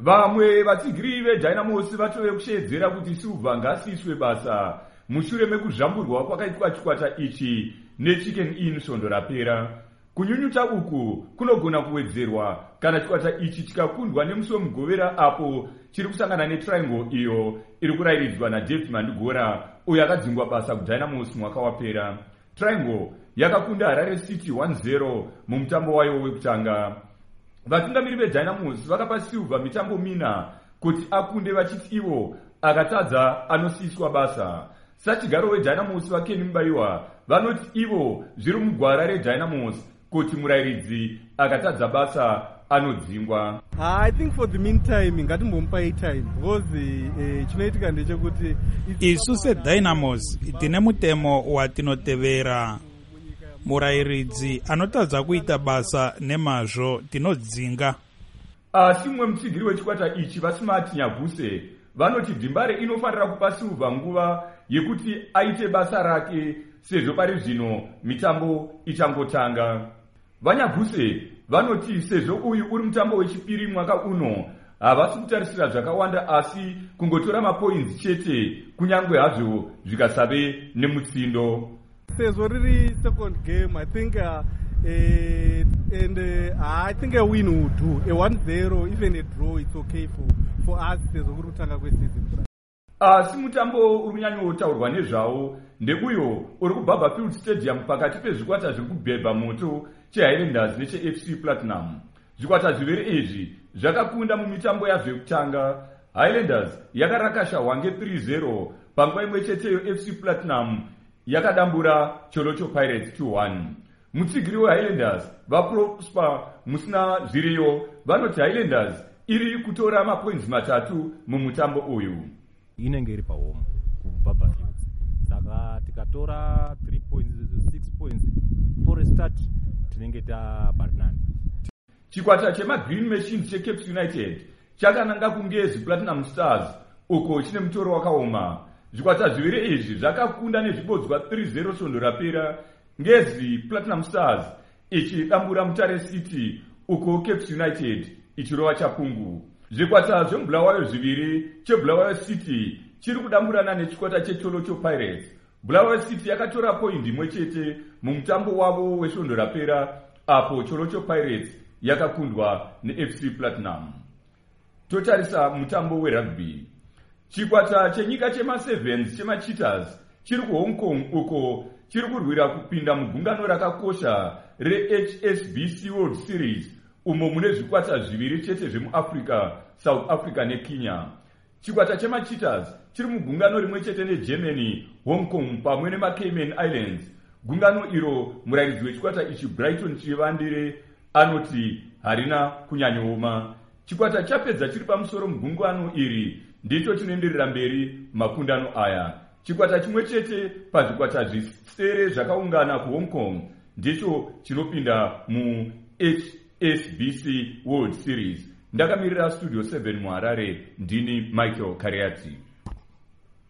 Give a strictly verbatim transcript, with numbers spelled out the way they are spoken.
Vamwe vatsigiri veDynamos vatove kushedzera kuti Silva ngaasiiswe basa mushure mekuzvamburwa kwakaitwa chikwata ichi neChicken Inn svondo rapera. Kunyunyuta uku kunogona kuwedzerwa kana chikwata ichi chikakundwa nemusi wemugovera apo chiri kusangana neTriangle iyo iri kurayiridzwa naDavid Mandigora uyo akadzingwa basa kuDynamos mwaka wapera. Triangle yakakunda Harare City one zero mumutambo wayo wekutanga. Vatungamiri veDynamos vakapa Silva mitambo mina kuti akunde vachiti ivo akatadza anosiiswa basa. Sachigaro weDynamos vaKenny Mubaiwa vanoti ivo zviri mugwara reDynamos kuti murayiridzi akatadza basa anodzingwa. I think for the meantime ngatimbomupai time because uh, chinoitika ndechekuti isu seDynamos tine mutemo watinotevera. Murayiridzi anotadza kuita basa nemazvo tinodzinga. Asi mumwe mutsigiri wechikwata ichi vaSmart Nyaguse vanoti Dhimbare inofanira kupa Silva nguva yekuti aite basa rake sezvo pari zvino mitambo ichangotanga. VaNyaguse vanoti sezvo uyu uri mutambo wechipiri mwaka uno havasi kutarisira zvakawanda asi kungotora mapoints chete kunyange hazvo zvikasave nemutsindo. Sezvo riri second game, I think uh, uh, and uh, I think a win would do. A one zero, even a draw, it's okay for for us sezvo kuri kutanga kweseason. Asi mutambo uri kunyanyotaurwa nezvawo ndeuyo uri kuBarberfield Stadium pakati pezvikwata zviri kubhebha moto cheHighlanders necheF C Platinum. Zvikwata zviviri izvi zvakakunda mumitambo yazvo yekutanga. Highlanders yakarakasha Hwange three zero panguva imwe cheteyo F C Platinum yakadambura Cholocho Pirates two one. Mutsigiri weHighlanders vaProsper musina zvireyo vanoti Highlanders iri kutora mapoints matatu mumutambo uyu. Inenge iri pahome kuBarberfield. Saka tikatora three points six points for a start tinenge tabarinani. Chikwata chemaGreen Machines cheCape United chakananga kungezi Platinum Stars uko chine mutoro wakaoma. Zvikwata zviviri izvi zvakakunda nezvibodzwa three zero svondo rapera. Ngezi Platinum Stars ichidambura Mutare City uko Cape United ichirova chapungu. Zvikwata zvemubulawayo zviviri chebulawayo City chiri kudamburana nechikwata cheCholocho Pirates. Bulawayo City yakatora point imwe chete mumutambo wavo wesvondo rapera apo Cholocho Pirates yakakundwa neF C Platinum. Totarisa mutambo werugby. Chikwata chenyika chema Sevens chema Cheetahs chiri kuHong Kong uko chiri kurwira kupinda mugungano rakakosha reH S B C World Series umo mune zvikwata zviviri chete zvemuAfrica, South Africa neKenya. Chikwata chema Cheetahs chiri mugungano rimwe chete neGermany, Hong Kong pamwe nemaCayman Islands. Gungano iro murayiridzi wechikwata ichi Brighton Chivandire anoti harina kunyanyooma. Chikwata chapedza chiri pamusoro mugungano iri ndicho chinoenderera mberi makundano aya. Chikwata chimwe chete pazvikwata zvisere zvakaungana kuHong Kong ndicho chinopinda muH S B C World Series. Ndakamirira Studio seven muHarare ndini Michael Kariati.